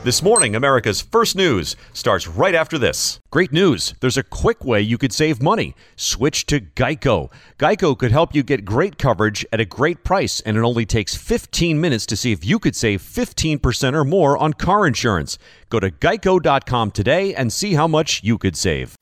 This morning, America's First News starts right after this. Great news. There's a quick way you could save money. Switch to Geico. Geico could help you get great coverage at a great price, and it only takes 15 minutes to see if you could save 15% or more on car insurance. Go to geico.com today and see how much you could save.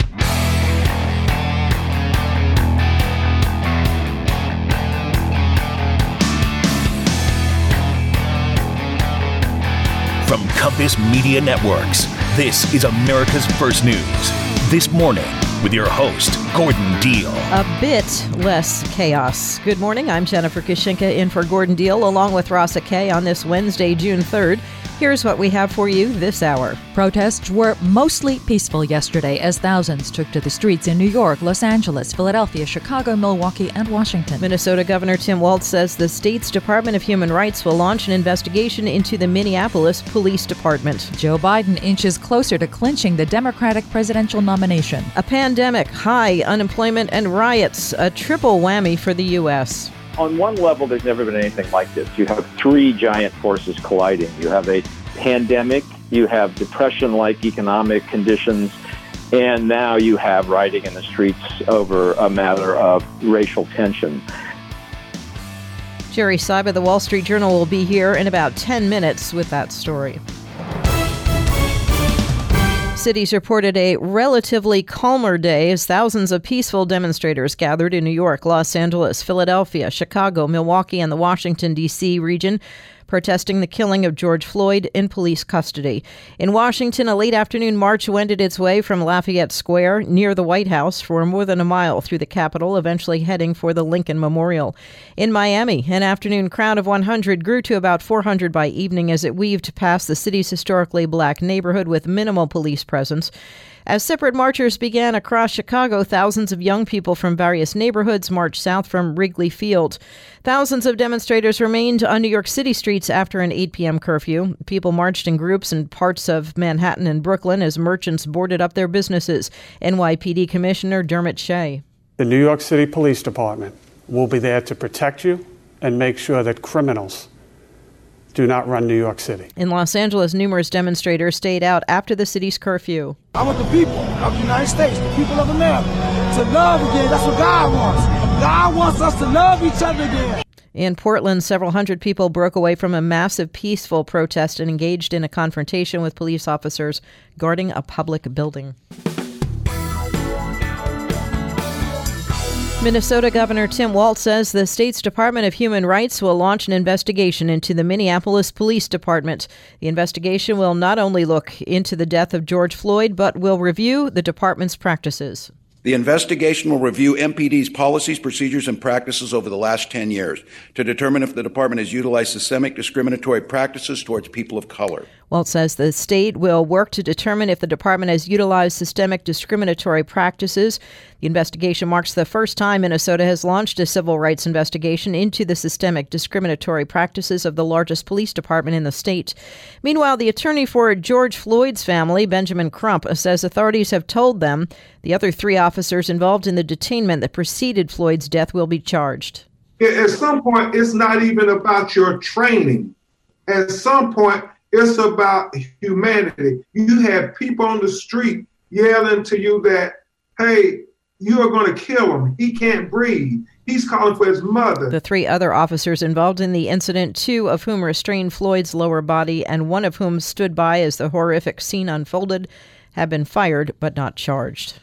From Compass Media Networks, this is America's First News. This morning, with your host, Gordon Deal. A bit less chaos. Good morning, I'm Jennifer Kashinka in for Gordon Deal, along with Rasa Kay on this Wednesday, June 3rd. Here's what we have for you this hour. Protests were mostly peaceful yesterday as thousands took to the streets in New York, Los Angeles, Philadelphia, Chicago, Milwaukee, and Washington. Minnesota Governor Tim Walz says the state's Department of Human Rights will launch an investigation into the Minneapolis Police Department. Joe Biden inches closer to clinching the Democratic presidential nomination. A pandemic, high unemployment, and riots, a triple whammy for the U.S. On one level, there's never been anything like this. You have three giant forces colliding. You have a pandemic, you have depression-like economic conditions, and now you have rioting in the streets over a matter of racial tension. Jerry Seib of the Wall Street Journal will be here in about 10 minutes with that story. Cities reported a relatively calmer day as thousands of peaceful demonstrators gathered in New York, Los Angeles, Philadelphia, Chicago, Milwaukee, and the Washington, D.C. region, protesting the killing of George Floyd in police custody. In Washington, a late afternoon march wended its way from Lafayette Square near the White House for more than a mile through the Capitol, eventually heading for the Lincoln Memorial. In Miami, an afternoon crowd of 100 grew to about 400 by evening as it weaved past the city's historically black neighborhood with minimal police presence. As separate marchers began across Chicago, thousands of young people from various neighborhoods marched south from Wrigley Field. Thousands of demonstrators remained on New York City streets after an 8 p.m. curfew. People marched in groups in parts of Manhattan and Brooklyn as merchants boarded up their businesses. NYPD Commissioner Dermot Shea. The New York City Police Department will be there to protect you and make sure that criminals do not run New York City. In Los Angeles, numerous demonstrators stayed out after the city's curfew. I want the people of the United States, the people of America, to love again. That's what God wants. God wants us to love each other again. In Portland, several hundred people broke away from a massive peaceful protest and engaged in a confrontation with police officers guarding a public building. Minnesota Governor Tim Walz says the state's Department of Human Rights will launch an investigation into the Minneapolis Police Department. The investigation will not only look into the death of George Floyd, but will review the department's practices. The investigation will review MPD's policies, procedures, and practices over the last 10 years to determine if the department has utilized systemic discriminatory practices towards people of color. Walz says the state will work to determine if the department has utilized systemic discriminatory practices. The investigation marks the first time Minnesota has launched a civil rights investigation into the systemic discriminatory practices of the largest police department in the state. Meanwhile, the attorney for George Floyd's family, Benjamin Crump, says authorities have told them the other three officers involved in the detainment that preceded Floyd's death will be charged. At some point, it's not even about your training. At some point, it's about humanity. You have people on the street yelling to you that, hey, you are going to kill him. He can't breathe. He's calling for his mother. The three other officers involved in the incident, two of whom restrained Floyd's lower body and one of whom stood by as the horrific scene unfolded, have been fired but not charged.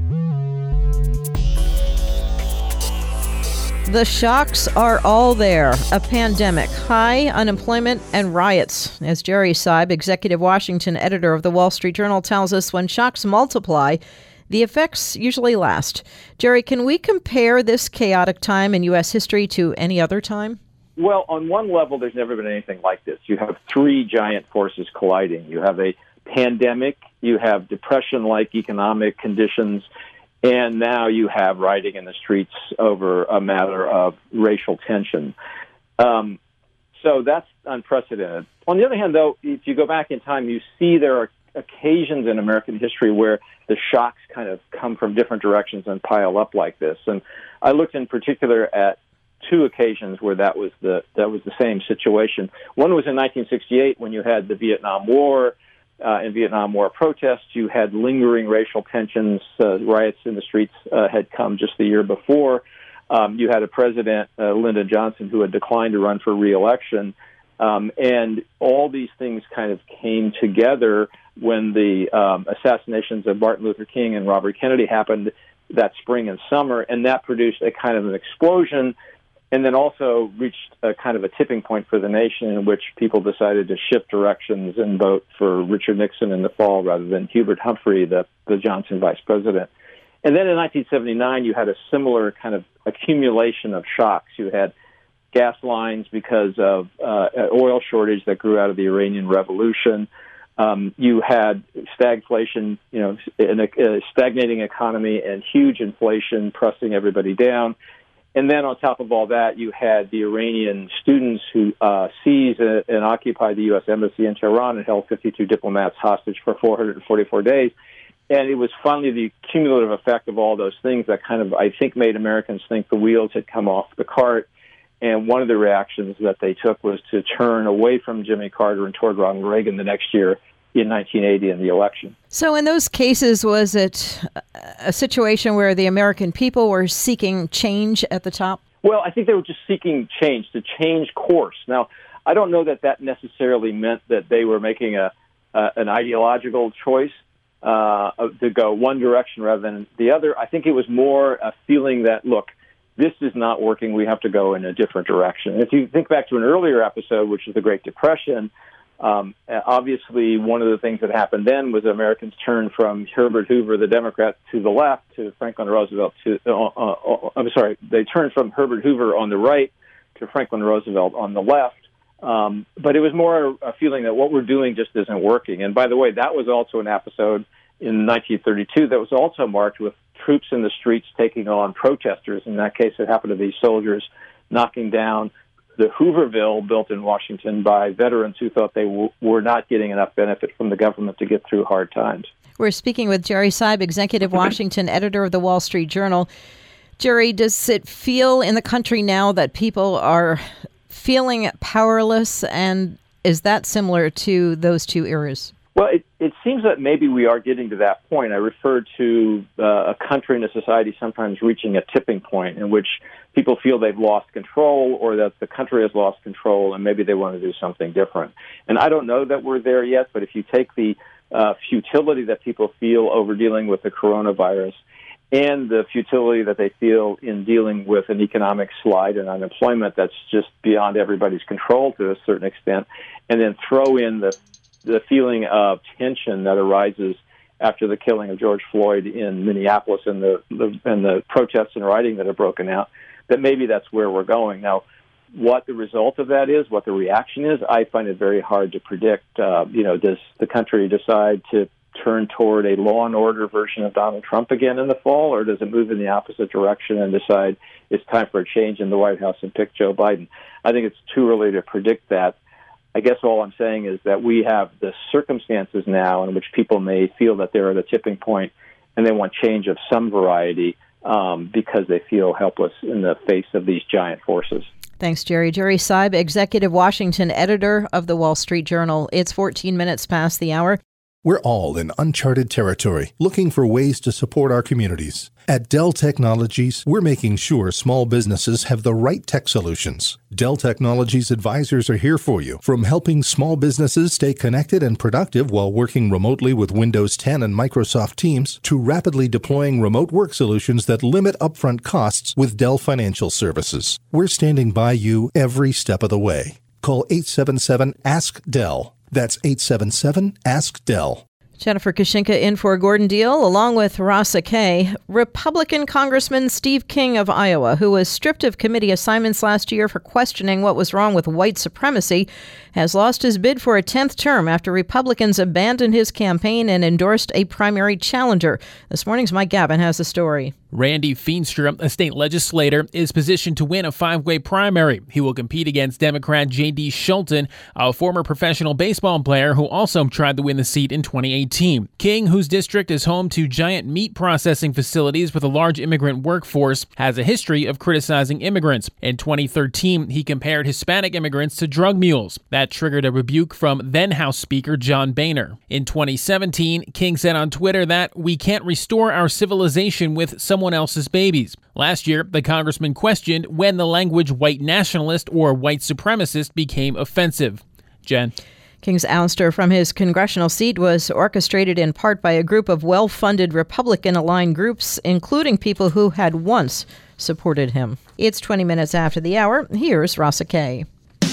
The shocks are all there. A pandemic, high unemployment, and riots. As Jerry Seib, executive Washington editor of the Wall Street Journal, tells us, when shocks multiply, the effects usually last. Jerry, can we compare this chaotic time in U.S. history to any other time? Well, on one level, there's never been anything like this. You have three giant forces colliding. You have a pandemic, you have depression-like economic conditions, and now you have rioting in the streets over a matter of racial tension. So that's unprecedented. On the other hand, though, if you go back in time, you see there are occasions in American history where the shocks kind of come from different directions and pile up like this. And I looked in particular at two occasions where that was the same situation. One was in 1968 when you had the Vietnam War and Vietnam War protests. You had lingering racial tensions. Riots in the streets had come just the year before. You had a president, Lyndon Johnson, who had declined to run for re-election. And all these things kind of came together when the assassinations of Martin Luther King and Robert Kennedy happened that spring and summer, and that produced a kind of an explosion, and then also reached a kind of a tipping point for the nation in which people decided to shift directions and vote for Richard Nixon in the fall rather than Hubert Humphrey, the Johnson vice president. And then in 1979, you had a similar kind of accumulation of shocks. You had gas lines because of oil shortage that grew out of the Iranian Revolution. You had stagflation, in a stagnating economy and huge inflation pressing everybody down. And then on top of all that, you had the Iranian students who seized and occupied the U.S. Embassy in Tehran and held 52 diplomats hostage for 444 days. And it was finally the cumulative effect of all those things that kind of, I think, made Americans think the wheels had come off the cart. And one of the reactions that they took was to turn away from Jimmy Carter and toward Ronald Reagan the next year in 1980 in the election. So in those cases, was it a situation where the American people were seeking change at the top? Well, I think they were just seeking change, to change course. Now, I don't know that necessarily meant that they were making an ideological choice to go one direction rather than the other. I think it was more a feeling that, look, this is not working. We have to go in a different direction. And if you think back to an earlier episode, which is the Great Depression, obviously one of the things that happened then was Americans turned from Herbert Hoover, the Democrat, to the left, to Franklin Roosevelt. They turned from Herbert Hoover on the right to Franklin Roosevelt on the left. But it was more a feeling that what we're doing just isn't working. And by the way, that was also an episode in 1932 that was also marked with troops in the streets taking on protesters. In that case, it happened to be soldiers knocking down the Hooverville built in Washington by veterans who thought they were not getting enough benefit from the government to get through hard times. We're speaking with Jerry Seib, executive Washington editor of the Wall Street Journal. Jerry, does it feel in the country now that people are feeling powerless, and is that similar to those two eras? Well, it seems that maybe we are getting to that point. I referred to a country and a society sometimes reaching a tipping point in which people feel they've lost control or that the country has lost control and maybe they want to do something different. And I don't know that we're there yet, but if you take the futility that people feel over dealing with the coronavirus and the futility that they feel in dealing with an economic slide and unemployment that's just beyond everybody's control to a certain extent, and then throw in the feeling of tension that arises after the killing of George Floyd in Minneapolis and the protests and rioting that have broken out, that maybe that's where we're going. Now, what the result of that is, what the reaction is, I find it very hard to predict. Does the country decide to turn toward a law and order version of Donald Trump again in the fall, or does it move in the opposite direction and decide it's time for a change in the White House and pick Joe Biden? I think it's too early to predict that. I guess all I'm saying is that we have the circumstances now in which people may feel that they're at a tipping point and they want change of some variety because they feel helpless in the face of these giant forces. Thanks, Jerry. Jerry Seib, executive Washington editor of the Wall Street Journal. It's 14 minutes past the hour. We're all in uncharted territory, looking for ways to support our communities. At Dell Technologies, we're making sure small businesses have the right tech solutions. Dell Technologies advisors are here for you, from helping small businesses stay connected and productive while working remotely with Windows 10 and Microsoft Teams, to rapidly deploying remote work solutions that limit upfront costs with Dell Financial Services. We're standing by you every step of the way. Call 877-ASK-DELL. That's 877-ASK-DELL. Jennifer Kashinka in for Gordon Deal, along with Rasa Kay. Republican Congressman Steve King of Iowa, who was stripped of committee assignments last year for questioning what was wrong with white supremacy, has lost his bid for a 10th term after Republicans abandoned his campaign and endorsed a primary challenger. This morning's Mike Gavin has the story. Randy Feenstra, a state legislator, is positioned to win a 5-way primary. He will compete against Democrat J.D. Schulten, a former professional baseball player who also tried to win the seat in 2018. King, whose district is home to giant meat processing facilities with a large immigrant workforce, has a history of criticizing immigrants. In 2013, he compared Hispanic immigrants to drug mules. That triggered a rebuke from then House Speaker John Boehner. In 2017, King said on Twitter that we can't restore our civilization with someone else's babies. Last year, the congressman questioned when the language white nationalist or white supremacist became offensive. Jen. King's ouster from his congressional seat was orchestrated in part by a group of well-funded Republican-aligned groups, including people who had once supported him. It's 20 minutes after the hour. Here's Rasa Kay.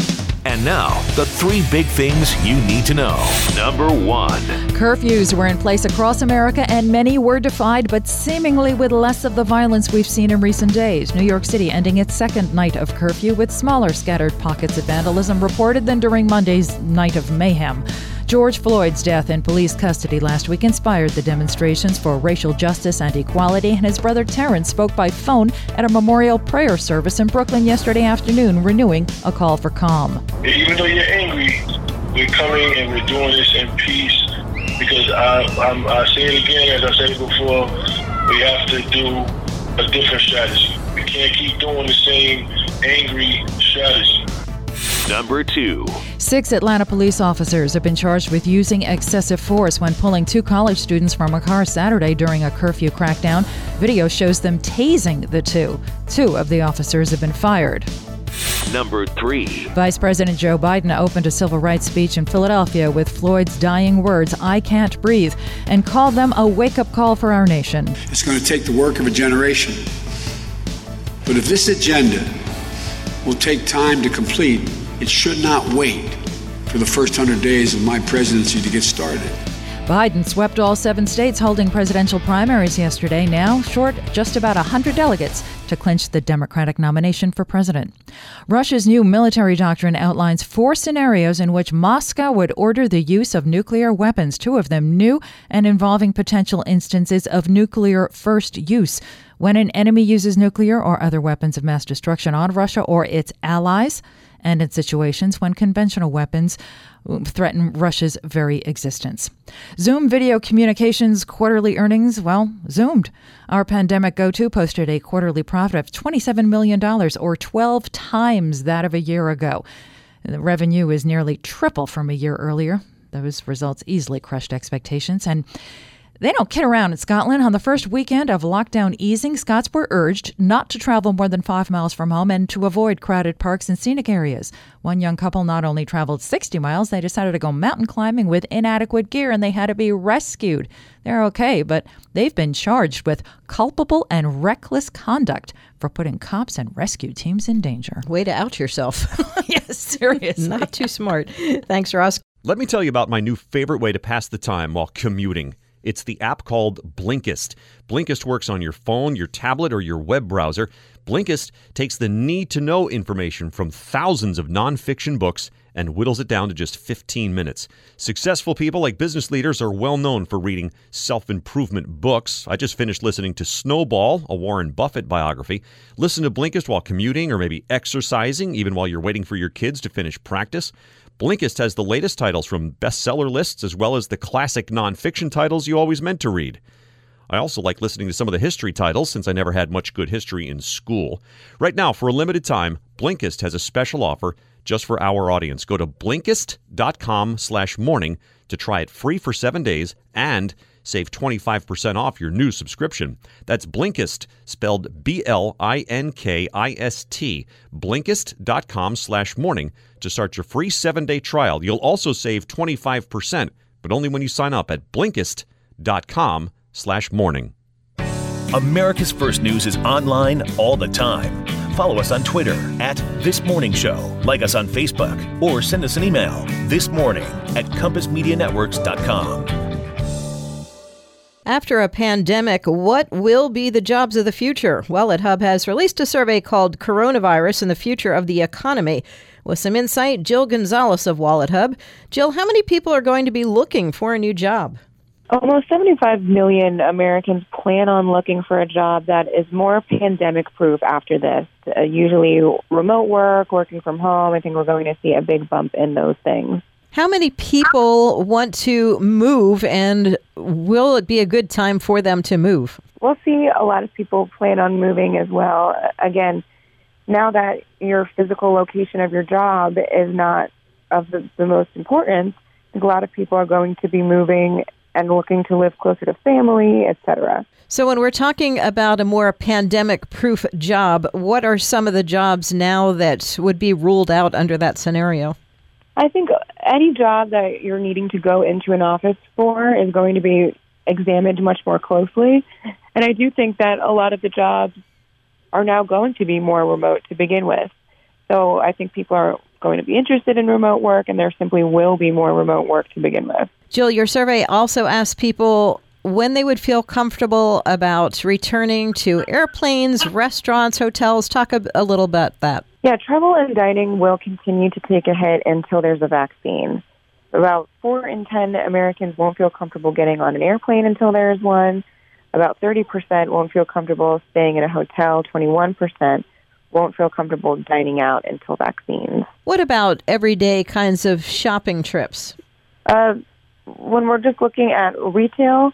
And now, the 3 big things you need to know. Number 1. Curfews were in place across America and many were defied, but seemingly with less of the violence we've seen in recent days. New York City ending its second night of curfew with smaller scattered pockets of vandalism reported than during Monday's night of mayhem. George Floyd's death in police custody last week inspired the demonstrations for racial justice and equality, and his brother Terrence spoke by phone at a memorial prayer service in Brooklyn yesterday afternoon, renewing a call for calm. Even though you're angry, we're coming and we're doing this in peace, because I say it again, as I said it before, we have to do a different strategy. We can't keep doing the same angry strategy. Number 2. 6 Atlanta police officers have been charged with using excessive force when pulling 2 college students from a car Saturday during a curfew crackdown. Video shows them tasing the two. 2 of the officers have been fired. Number 3. Vice President Joe Biden opened a civil rights speech in Philadelphia with Floyd's dying words, "I can't breathe," and called them a wake-up call for our nation. It's going to take the work of a generation. But if this agenda will take time to complete, it should not wait for the first 100 days of my presidency to get started. Biden swept all 7 states holding presidential primaries yesterday, now short just about 100 delegates to clinch the Democratic nomination for president. Russia's new military doctrine outlines 4 scenarios in which Moscow would order the use of nuclear weapons, 2 of them new and involving potential instances of nuclear first use. When an enemy uses nuclear or other weapons of mass destruction on Russia or its allies, and in situations when conventional weapons threaten Russia's very existence. Zoom Video Communications quarterly earnings, zoomed. Our pandemic go-to posted a quarterly profit of $27 million, or 12 times that of a year ago. The revenue is nearly triple from a year earlier. Those results easily crushed expectations, and they don't kid around in Scotland. On the first weekend of lockdown easing, Scots were urged not to travel more than 5 miles from home and to avoid crowded parks and scenic areas. One young couple not only traveled 60 miles, they decided to go mountain climbing with inadequate gear, and they had to be rescued. They're okay, but they've been charged with culpable and reckless conduct for putting cops and rescue teams in danger. Way to out yourself. Yes, seriously. Not too smart. Thanks, Ross. Let me tell you about my new favorite way to pass the time while commuting. It's the app called Blinkist. Blinkist works on your phone, your tablet, or your web browser. Blinkist takes the need-to-know information from thousands of nonfiction books and whittles it down to just 15 minutes. Successful people like business leaders are well known for reading self-improvement books. I just finished listening to Snowball, a Warren Buffett biography. Listen to Blinkist while commuting or maybe exercising, even while you're waiting for your kids to finish practice. Blinkist has the latest titles from bestseller lists as well as the classic nonfiction titles you always meant to read. I also like listening to some of the history titles since I never had much good history in school. Right now, for a limited time, Blinkist has a special offer just for our audience. Go to Blinkist.com/morning to try it free for 7 days and save 25% off your new subscription. That's Blinkist, spelled Blinkist, Blinkist.com/morning to start your free 7-day trial. You'll also save 25%, but only when you sign up at Blinkist.com/morning. America's First News is online all the time. Follow us on Twitter @ThisMorningShow. Like us on Facebook or send us an email thismorning@compassmedianetworks.com. After a pandemic, what will be the jobs of the future? WalletHub has released a survey called Coronavirus and the Future of the Economy. With some insight, Jill Gonzalez of WalletHub. Jill, how many people are going to be looking for a new job? Almost 75 million Americans plan on looking for a job that is more pandemic-proof after this. Usually remote work, working from home. I think we're going to see a big bump in those things. How many people want to move, and will it be a good time for them to move? We'll see a lot of people plan on moving as well. Again, now that your physical location of your job is not of the most importance, I think a lot of people are going to be moving and looking to live closer to family, etc. So when we're talking about a more pandemic-proof job, what are some of the jobs now that would be ruled out under that scenario? I think any job that you're needing to go into an office for is going to be examined much more closely. And I do think that a lot of the jobs are now going to be more remote to begin with. So I think people are going to be interested in remote work, and there simply will be more remote work to begin with. Jill, your survey also asked people when they would feel comfortable about returning to airplanes, restaurants, hotels. Talk a little about that. Yeah, travel and dining will continue to take a hit until there's a vaccine. About 4 in 10 Americans won't feel comfortable getting on an airplane until there is one. About 30% won't feel comfortable staying in a hotel. 21% won't feel comfortable dining out until vaccines. What about everyday kinds of shopping trips? When we're just looking at retail,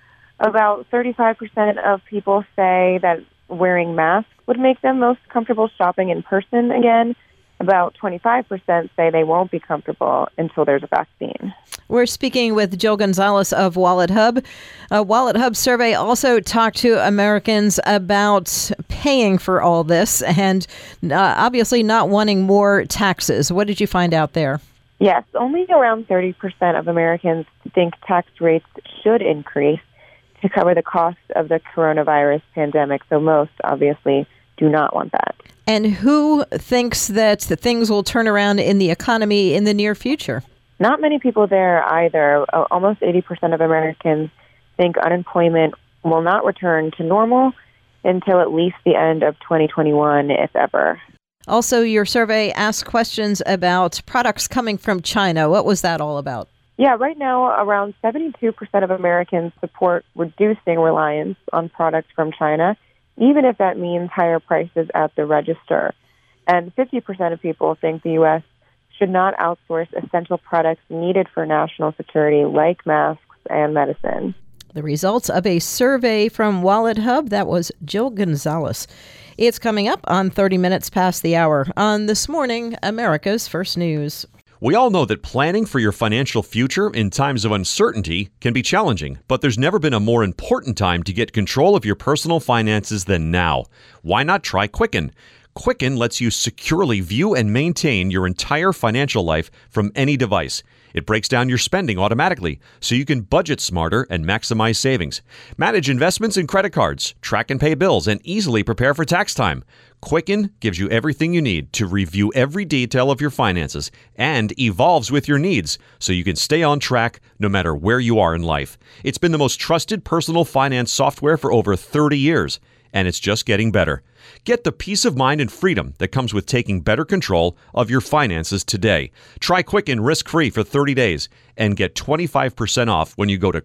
about 35% of people say that wearing masks would make them most comfortable shopping in person again. About 25% say they won't be comfortable until there's a vaccine. We're speaking with Jill Gonzalez of WalletHub. WalletHub survey also talked to Americans about paying for all this and obviously not wanting more taxes. What did you find out there? Yes, only around 30% of Americans think tax rates should increase to cover the cost of the coronavirus pandemic. So most obviously do not want that. And who thinks that things will turn around in the economy in the near future? Not many people there either. Almost 80% of Americans think unemployment will not return to normal until at least the end of 2021, if ever. Also, your survey asked questions about products coming from China. What was that all about? Yeah, right now, around 72% of Americans support reducing reliance on products from China, even if that means higher prices at the register. And 50% of people think the U.S. should not outsource essential products needed for national security, like masks and medicine. The results of a survey from WalletHub. That was Jill Gonzalez. It's coming up on 30 minutes past the hour on This Morning, America's First News. We all know that planning for your financial future in times of uncertainty can be challenging, but there's never been a more important time to get control of your personal finances than now. Why not try Quicken? Quicken lets you securely view and maintain your entire financial life from any device. It breaks down your spending automatically so you can budget smarter and maximize savings. Manage investments and credit cards, track and pay bills, and easily prepare for tax time. Quicken gives you everything you need to review every detail of your finances and evolves with your needs so you can stay on track no matter where you are in life. It's been the most trusted personal finance software for over 30 years, and it's just getting better. Get the peace of mind and freedom that comes with taking better control of your finances today. Try Quicken risk-free for 30 days and get 25% off when you go to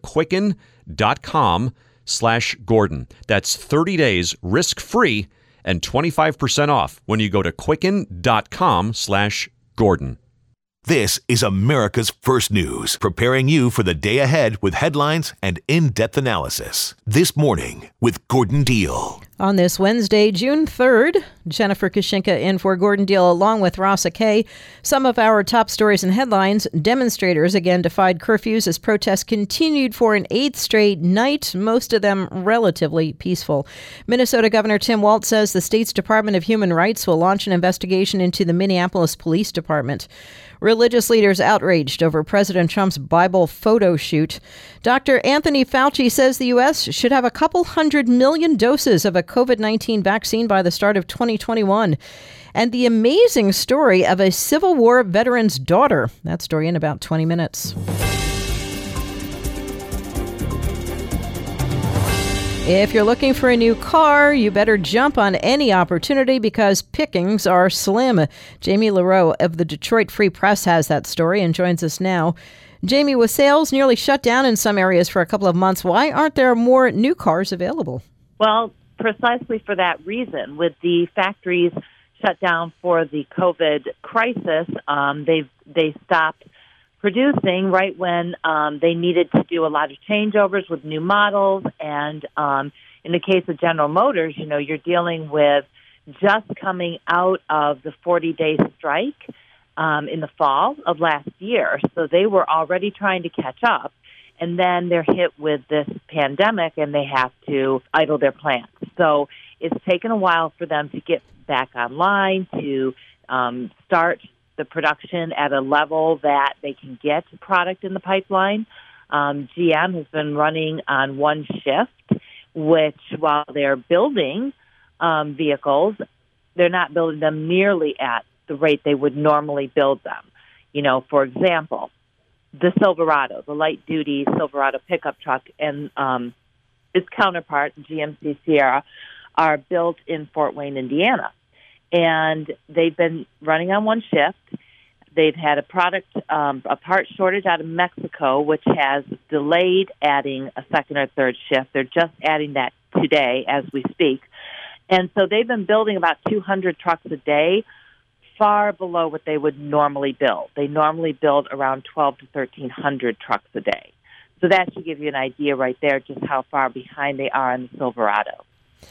quicken.com/Gordon. That's 30 days risk-free and 25% off when you go to quicken.com/Gordon. This is America's First News, preparing you for the day ahead with headlines and in-depth analysis. This Morning with Gordon Deal. On this Wednesday, June 3rd, Jennifer Kashinka in for Gordon Deal along with Rasa Kay. Some of our top stories and headlines. Demonstrators again defied curfews as protests continued for an 8th straight night, most of them relatively peaceful. Minnesota Governor Tim Walz says the state's Department of Human Rights will launch an investigation into the Minneapolis Police Department. Religious leaders outraged over President Trump's Bible photo shoot. Dr. Anthony Fauci says the U.S. should have a couple 100 million doses of a COVID-19 vaccine by the start of 2021. And the amazing story of a Civil War veteran's daughter. That story in about 20 minutes. If you're looking for a new car, you better jump on any opportunity because pickings are slim. Jamie LaRoe of the Detroit Free Press has that story and joins us now. Jamie, with sales nearly shut down in some areas for a couple of months, why aren't there more new cars available? Well, precisely for that reason. With the factories shut down for the COVID crisis, they stopped producing right when they needed to do a lot of changeovers with new models. And in the case of General Motors, you're dealing with just coming out of the 40-day strike in the fall of last year. So they were already trying to catch up. And then they're hit with this pandemic and they have to idle their plants. So it's taken a while for them to get back online, to start the production at a level that they can get product in the pipeline. GM has been running on one shift, which while they're building vehicles, they're not building them nearly at the rate they would normally build them. For example, the Silverado, the light-duty Silverado pickup truck, and its counterpart, GMC Sierra, are built in Fort Wayne, Indiana. And they've been running on one shift. They've had a part shortage out of Mexico, which has delayed adding a second or third shift. They're just adding that today as we speak. And so they've been building about 200 trucks a day, far below what they would normally build. They normally build around 1,200 to 1,300 trucks a day. So that should give you an idea right there just how far behind they are in the Silverado.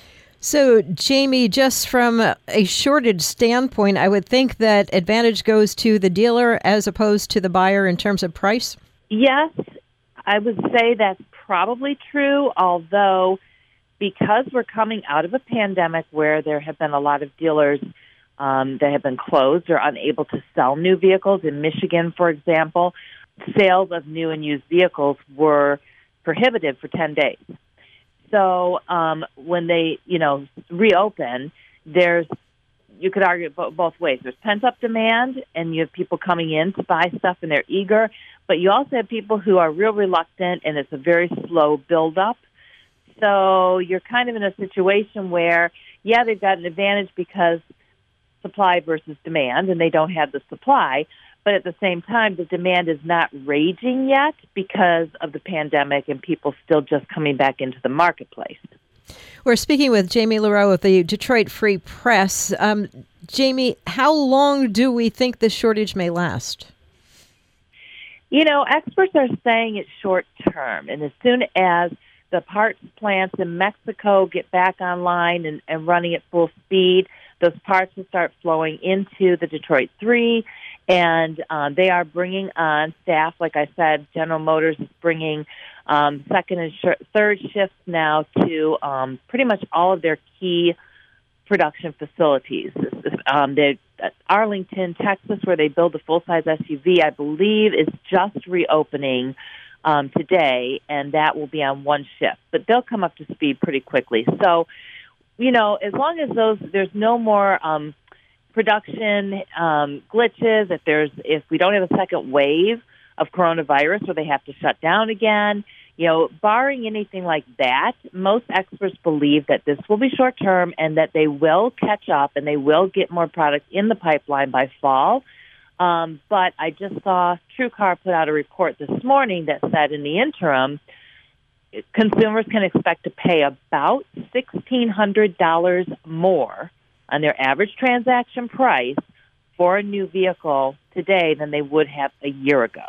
So, Jamie, just from a shortage standpoint, I would think that advantage goes to the dealer as opposed to the buyer in terms of price? Yes, I would say that's probably true, although because we're coming out of a pandemic where there have been a lot of dealers that have been closed or unable to sell new vehicles. In Michigan, for example, sales of new and used vehicles were prohibited for 10 days. So when they, reopen, you could argue both ways. There's pent-up demand, and you have people coming in to buy stuff, and they're eager. But you also have people who are real reluctant, and it's a very slow build-up. So you're kind of in a situation where, they've got an advantage because supply versus demand, and they don't have the supply. But at the same time, the demand is not raging yet because of the pandemic and people still just coming back into the marketplace. We're speaking with Jamie LaRoe of the Detroit Free Press. Jamie, how long do we think this shortage may last? Experts are saying it's short term. And as soon as the parts plants in Mexico get back online and running at full speed, those parts will start flowing into the Detroit 3. And they are bringing on staff. Like I said, General Motors is bringing second and third shifts now to pretty much all of their key production facilities. Arlington, Texas, where they build the full-size SUV, I believe, is just reopening today, and that will be on one shift. But they'll come up to speed pretty quickly. So, as long as there's no more production glitches, if we don't have a second wave of coronavirus where they have to shut down again, barring anything like that, most experts believe that this will be short term and that they will catch up and they will get more product in the pipeline by fall. But I just saw TrueCar put out a report this morning that said in the interim, consumers can expect to pay about $1,600 more on their average transaction price for a new vehicle today than they would have a year ago.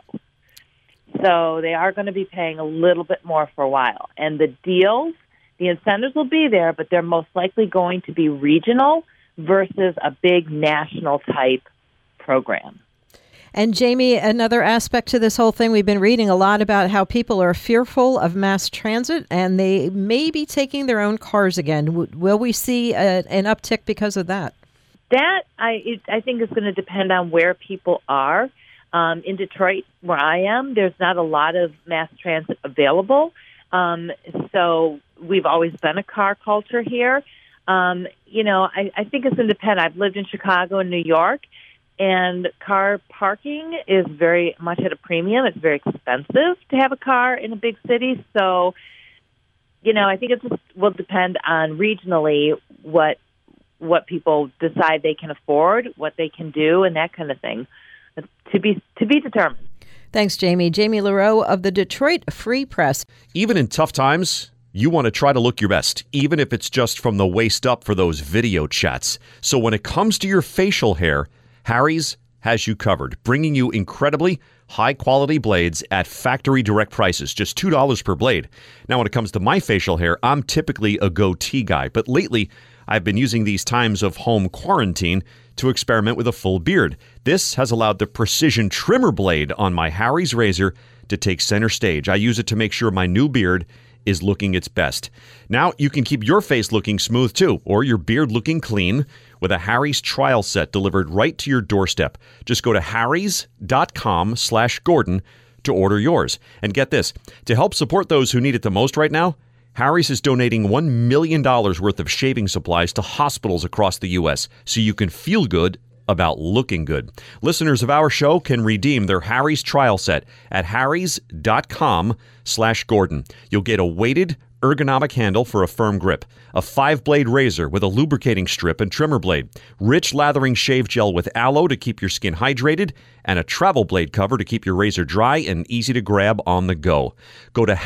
So they are going to be paying a little bit more for a while. And the deals, the incentives will be there, but they're most likely going to be regional versus a big national type program. And Jamie, another aspect to this whole thing, we've been reading a lot about how people are fearful of mass transit and they may be taking their own cars again. Will we see an uptick because of that? That, I think, is going to depend on where people are. In Detroit, where I am, there's not a lot of mass transit available. So we've always been a car culture here. I think it's going to depend. I've lived in Chicago and New York, and car parking is very much at a premium. It's very expensive to have a car in a big city. So I think it just will depend on regionally what people decide they can afford, what they can do, and that kind of thing. To be determined. Thanks, Jamie. Jamie Leroux of the Detroit Free Press. Even in tough times, you want to try to look your best, even if it's just from the waist up for those video chats. So when it comes to your facial hair, Harry's has you covered, bringing you incredibly high-quality blades at factory direct prices, just $2 per blade. Now, when it comes to my facial hair, I'm typically a goatee guy, but lately I've been using these times of home quarantine to experiment with a full beard. This has allowed the precision trimmer blade on my Harry's razor to take center stage. I use it to make sure my new beard is looking its best. Now you can keep your face looking smooth too, or your beard looking clean with a Harry's trial set delivered right to your doorstep. Just go to harrys.com/Gordon to order yours. And get this, to help support those who need it the most right now, Harry's is donating $1 million worth of shaving supplies to hospitals across the U.S. so you can feel good about looking good. Listeners of our show can redeem their Harry's trial set at harrys.com/Gordon. You'll get a weighted ergonomic handle for a firm grip, a 5-blade razor with a lubricating strip and trimmer blade, rich lathering shave gel with aloe to keep your skin hydrated, and a travel blade cover to keep your razor dry and easy to grab on the go. Go to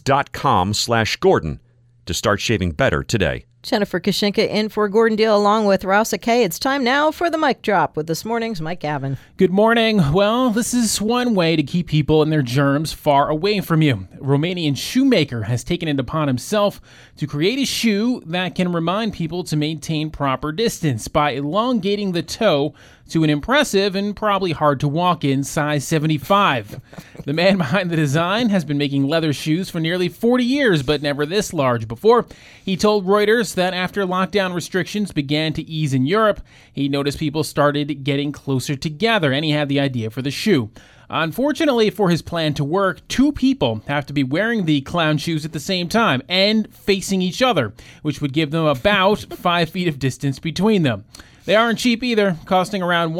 harrys.com/Gordon to start shaving better today. Jennifer Kashinka in for Gordon Deal along with Rasa K. It's time now for the mic drop with this morning's Mike Gavin. Good morning. Well, this is one way to keep people and their germs far away from you. A Romanian shoemaker has taken it upon himself to create a shoe that can remind people to maintain proper distance by elongating the toe to an impressive and probably hard to walk in size 75. The man behind the design has been making leather shoes for nearly 40 years, but never this large before. He told Reuters that after lockdown restrictions began to ease in Europe, he noticed people started getting closer together, and he had the idea for the shoe. Unfortunately, for his plan to work, 2 people have to be wearing the clown shoes at the same time and facing each other, which would give them about 5 feet of distance between them. They aren't cheap either, costing around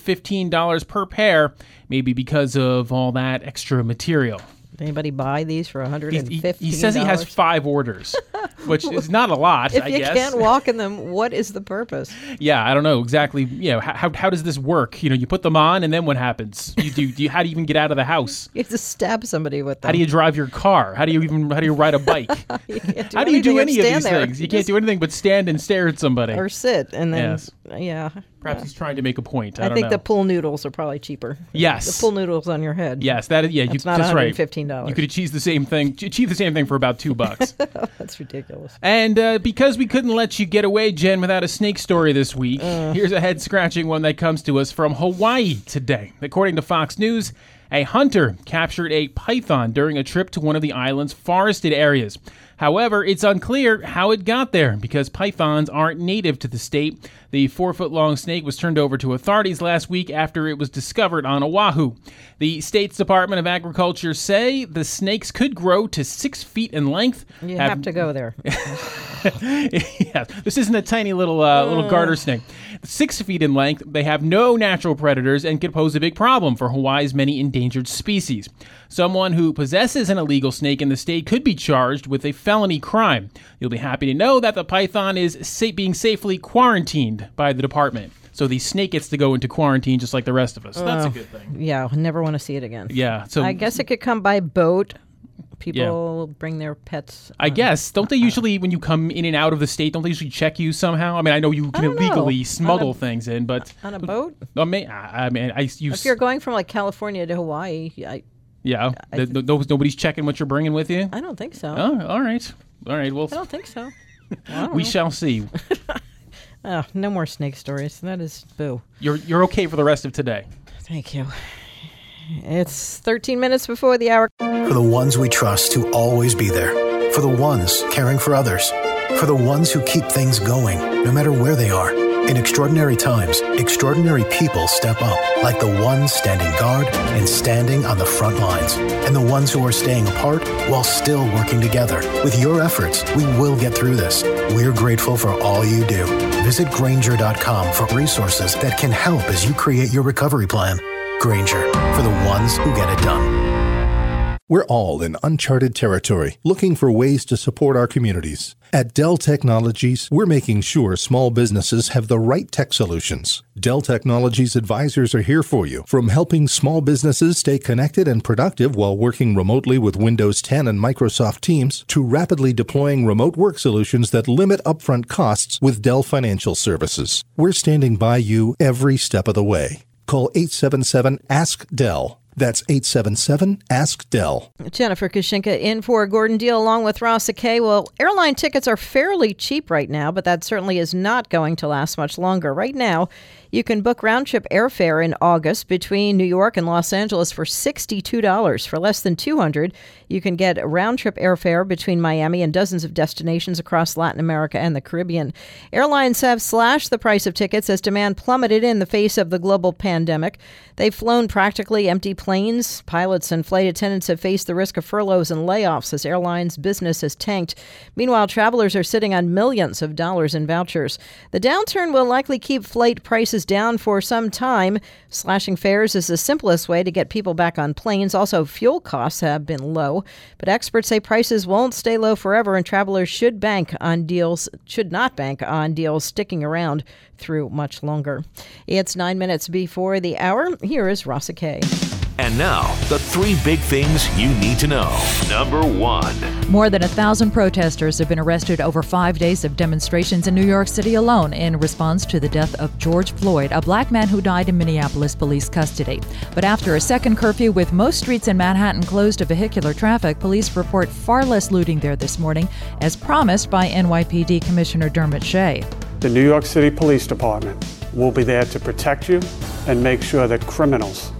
$115 per pair, maybe because of all that extra material. Did anybody buy these for $115? He says he has 5 orders, which is not a lot, If I you guess. can't walk in them, what is the purpose? Yeah, I don't know exactly. How does this work? You put them on, and then what happens? How do you even get out of the house? You have to stab somebody with them. How do you drive your car? How do you ride a bike? How do you do any of these things? You can't do anything but stand and stare at somebody. Or sit, and then, Perhaps he's trying to make a point. I think don't know. the pool noodles are probably cheaper. Yes. The pool noodles on your head. Yes, that's not that's right. $115. You could achieve the same thing for about $2. That's ridiculous. And because we couldn't let you get away, Jen, without a snake story this week, here's a head-scratching one that comes to us from Hawaii today. According to Fox News, a hunter captured a python during a trip to one of the island's forested areas. However, it's unclear how it got there because pythons aren't native to the state. The 4-foot-long snake was turned over to authorities last week after it was discovered on Oahu. The state's Department of Agriculture say the snakes could grow to 6 feet in length. You have to go there. Yeah, this isn't a tiny little garter snake. 6 feet in length, they have no natural predators and could pose a big problem for Hawaii's many endangered species. Someone who possesses an illegal snake in the state could be charged with a felony crime. You'll be happy to know that the python is being safely quarantined by the department. So the snake gets to go into quarantine just like the rest of us. So that's a good thing. Yeah, never want to see it again. Yeah. So I guess it could come by boat. People bring their pets. I guess. Don't they usually, when you come in and out of the state, don't they usually check you somehow? I mean, I know you can illegally smuggle things in, but... On a boat? If you're going from, like, California to Hawaii... nobody's checking what you're bringing with you? I don't think so. Oh, all right. All right, well... I don't think so. We shall see. No more snake stories. That is boo. You're okay for the rest of today. Thank you. It's 13 minutes before the hour. For the ones we trust to always be there. For the ones caring for others. For the ones who keep things going, no matter where they are. In extraordinary times, extraordinary people step up. Like the ones standing guard and standing on the front lines. And the ones who are staying apart while still working together. With your efforts, we will get through this. We're grateful for all you do. Visit Grainger.com for resources that can help as you create your recovery plan. Grainger, for the ones who get it done. We're all in uncharted territory, looking for ways to support our communities. At Dell Technologies, we're making sure small businesses have the right tech solutions. Dell Technologies advisors are here for you, from helping small businesses stay connected and productive while working remotely with Windows 10 and Microsoft Teams, to rapidly deploying remote work solutions that limit upfront costs with Dell Financial Services. We're standing by you every step of the way. Call 877-ASK-DELL. That's 877-ASK-DELL. Jennifer Kushinka in for Gordon Deal along with Rasa K. Well, airline tickets are fairly cheap right now, but that certainly is not going to last much longer. Right now, you can book round-trip airfare in August between New York and Los Angeles for $62. For less than $200, you can get round-trip airfare between Miami and dozens of destinations across Latin America and the Caribbean. Airlines have slashed the price of tickets as demand plummeted in the face of the global pandemic. They've flown practically empty planes. Pilots and flight attendants have faced the risk of furloughs and layoffs as airlines' business has tanked. Meanwhile, travelers are sitting on millions of dollars in vouchers. The downturn will likely keep flight prices down for some time. Slashing fares is the simplest way to get people back on planes. Also, fuel costs have been low, but experts say prices won't stay low forever, and travelers should not bank on deals sticking around through much longer. It's 9 minutes before the hour. Here is Rasa K. And now, the 3 big things you need to know. Number 1. More than 1,000 protesters have been arrested over 5 days of demonstrations in New York City alone in response to the death of George Floyd, a black man who died in Minneapolis police custody. But after a second curfew with most streets in Manhattan closed to vehicular traffic, police report far less looting there this morning, as promised by NYPD Commissioner Dermot Shea. The New York City Police Department will be there to protect you and make sure that criminals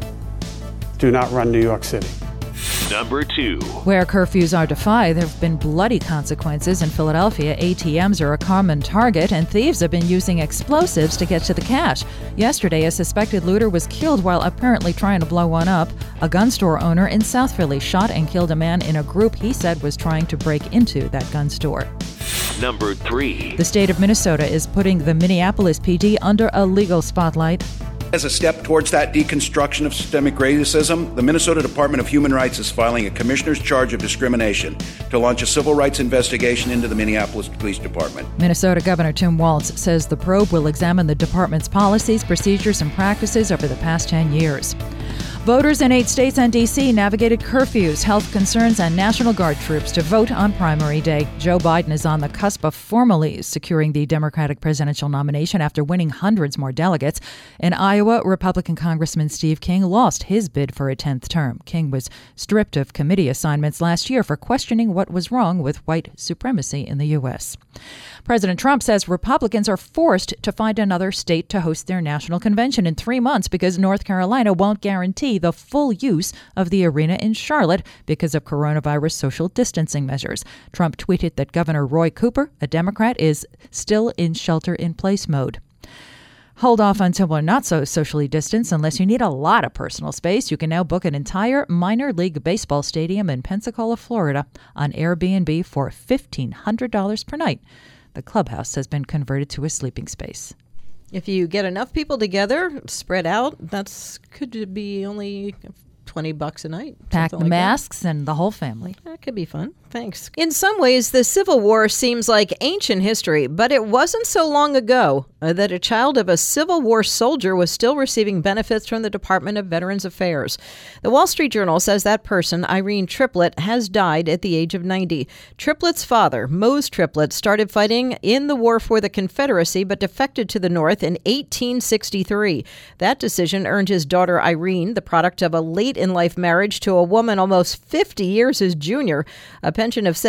do not run New York City. Number 2. Where curfews are defied, there have been bloody consequences. In Philadelphia, ATMs are a common target, and thieves have been using explosives to get to the cash. Yesterday, a suspected looter was killed while apparently trying to blow one up. A gun store owner in South Philly shot and killed a man in a group he said was trying to break into that gun store. Number 3. The state of Minnesota is putting the Minneapolis PD under a legal spotlight. As a step towards that deconstruction of systemic racism, the Minnesota Department of Human Rights is filing a commissioner's charge of discrimination to launch a civil rights investigation into the Minneapolis Police Department. Minnesota Governor Tim Walz says the probe will examine the department's policies, procedures, and practices over the past 10 years. Voters in 8 states and D.C. navigated curfews, health concerns, and National Guard troops to vote on primary day. Joe Biden is on the cusp of formally securing the Democratic presidential nomination after winning hundreds more delegates. In Iowa, Republican Congressman Steve King lost his bid for a 10th term. King was stripped of committee assignments last year for questioning what was wrong with white supremacy in the U.S. President Trump says Republicans are forced to find another state to host their national convention in 3 months because North Carolina won't guarantee the full use of the arena in Charlotte because of coronavirus social distancing measures. Trump tweeted that Governor Roy Cooper, a Democrat, is still in shelter-in-place mode. Hold off until we're not so socially distanced unless you need a lot of personal space. You can now book an entire minor league baseball stadium in Pensacola, Florida on Airbnb for $1,500 per night. The clubhouse has been converted to a sleeping space. If you get enough people together, spread out, could be only $20 a night. Pack the like masks and the whole family. That could be fun. Thanks. In some ways, the Civil War seems like ancient history, but it wasn't so long ago that a child of a Civil War soldier was still receiving benefits from the Department of Veterans Affairs. The Wall Street Journal says that person, Irene Triplett, has died at the age of 90. Triplett's father, Mose Triplett, started fighting in the war for the Confederacy, but defected to the North in 1863. That decision earned his daughter Irene, the product of a late-in-life marriage to a woman almost 50 years his junior, a pension of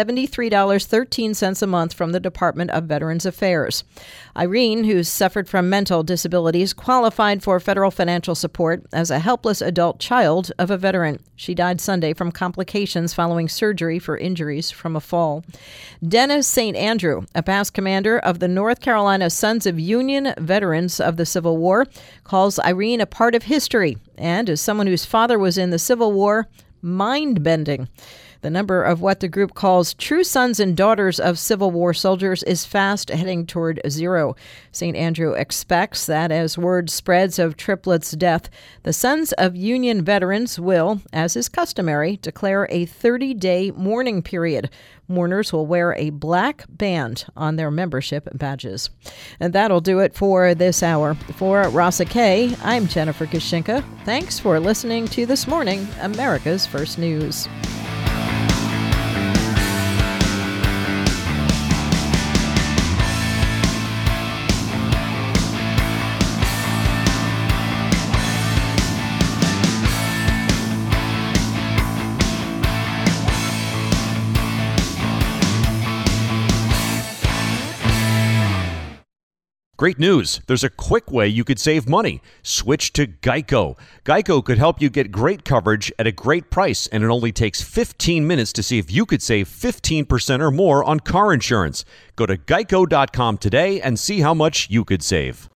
$73.13 a month from the Department of Veterans Affairs. Irene, who suffered from mental disabilities, qualified for federal financial support as a helpless adult child of a veteran. She died Sunday from complications following surgery for injuries from a fall. Dennis St. Andrew, a past commander of the North Carolina Sons of Union Veterans of the Civil War, calls Irene a part of history and, as someone whose father was in the Civil War, mind-bending. The number of what the group calls true sons and daughters of Civil War soldiers is fast heading toward zero. St. Andrew expects that as word spreads of triplets' death, the sons of Union veterans will, as is customary, declare a 30-day mourning period. Mourners will wear a black band on their membership badges. And that'll do it for this hour. For Rasa Kay, I'm Jennifer Kashinka. Thanks for listening to This Morning, America's First News. Great news. There's a quick way you could save money. Switch to Geico. Geico could help you get great coverage at a great price, and it only takes 15 minutes to see if you could save 15% or more on car insurance. Go to geico.com today and see how much you could save.